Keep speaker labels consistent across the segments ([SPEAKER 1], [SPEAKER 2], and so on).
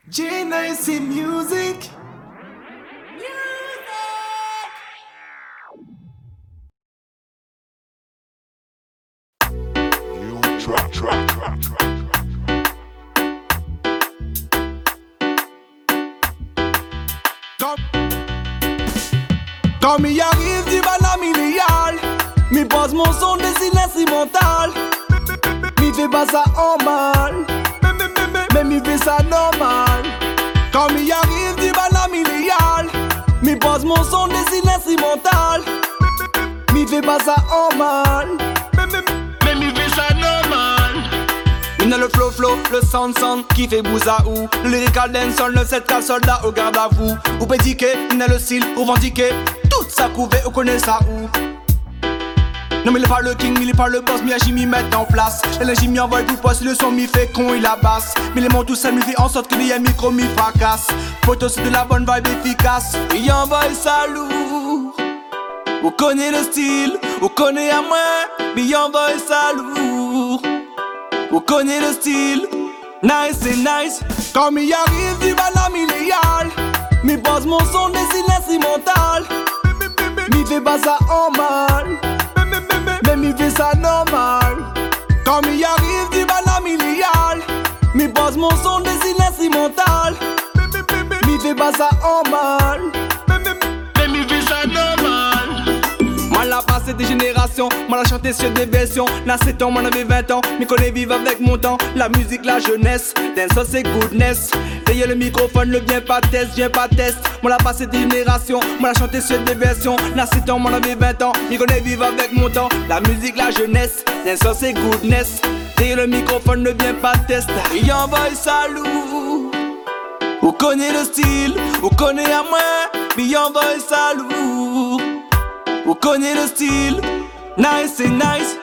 [SPEAKER 1] JNIC Music.
[SPEAKER 2] Quand m'y arrive du banane millial, m'y pose mon son de silence mental. M'y fait pas ça en mal, mais m'y fait ça normal. Quand m'y arrive du banane millial, m'y pose mon son de silence mental. M'y fait pas ça en mal, mais m'y fait ça normal. Il a le flow, le sound qui fait bouzaou. Le lyrical dancehall, le 7K soldat au garde à vous. Ou pédiqué, il a le style, revendiqué. Toute sa couvée, on connaît ça où. Non mais il est pas le king, il est pas le boss, mais Jimmy mettre en place. Et le Jimmy envoie tout poste, le son m'y fait con, il la basse. Mais les monts tout seul, m'y fait en sorte que les micro m'y fracasse. Photo c'est de la bonne vibe efficace. Il envoie ça lourd. On connaît le style, on connaît à moi. Mais il envoie ça lourd. On connaît le style, nice et nice. Quand m'y arrive du banane millial, m'y pose mon son de silence mental. M'y fait pas ça en mal, mais m'y fait ça normal. Quand m'y arrive du banane millial, m'y pose mon son de silence mental. M'y fait pas ça en mal, mais m'y fait ça normal. Moi la passé des générations, moi la chanté sur des versions. Là 7 ans, moi j'avais 20 ans, m'y connais vivre avec mon temps. La musique, la jeunesse, dancehall c'est goodness. Derrière le microphone, le viens pas test. Moi la passé des générations, moi la chanté sur des versions. Là 7 ans, moi j'avais 20 ans, m'y connais vivre avec mon temps. La musique, la jeunesse, dancehall c'est goodness. Derrière le microphone, le viens pas test. Il envoie ça lourd. On connaît le style, on connaît à moi. Il envoie ça lourd. On connaît le style, nice et nice.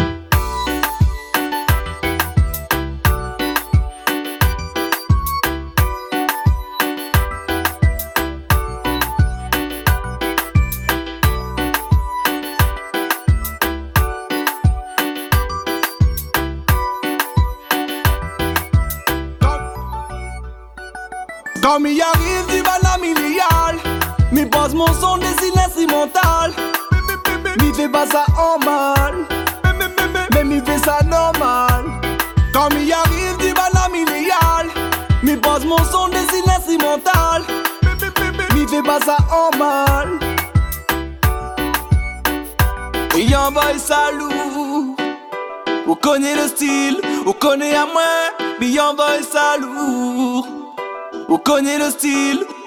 [SPEAKER 2] Quand m'y arrive du banane millial, m'y pose mon son de silence mental. M'y fait pas ça en mal, mais m'y fait ça normal. Quand m'y arrive du banane millial, m'y pose mon son de silence mental. M'y fait pas ça en mal, il envoie ça lourd. On connaît le style, on connaît à moi. Il envoie ça lourd. On connaît le style.